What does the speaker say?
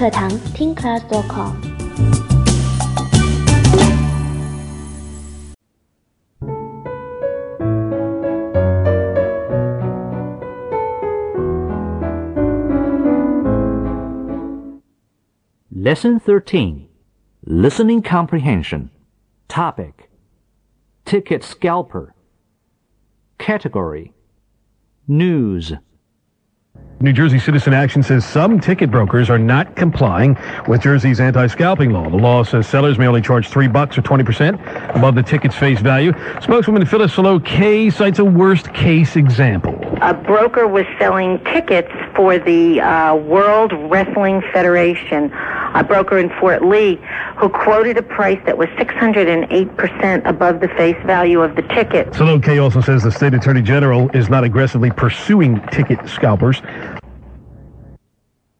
课堂听 class.com。 Lesson 13, Listening Comprehension. Topic, Ticket Scalper. Category, News. New Jersey Citizen Action says some ticket brokers are not complying with Jersey's anti-scalping law. The law says sellers may only charge $3 or 20% above the ticket's face value. Spokeswoman Phyllis Salo Kay cites a worst-case example. A broker was selling tickets for the World Wrestling Federation, a broker in Fort Lee, who quoted a price that was 608% above the face value of the ticket. Salo Kay also says the state attorney general is not aggressively pursuing ticket scalpers.